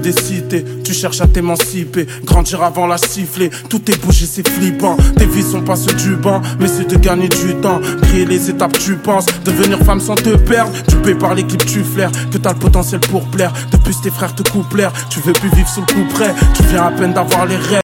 des cités, tu cherches à t'émanciper, grandir avant la siffler, tout est bougé, c'est flippant. Tes vies sont pas ceux du banc, mais c'est de gagner du temps. Griller les étapes, tu penses, devenir femme sans te perdre. Tu payes par les clips, tu flaires, que t'as le potentiel pour plaire. Depuis tes frères te coupent l'air, tu veux plus vivre sous le coup près, tu viens à peine d'avoir les rêves.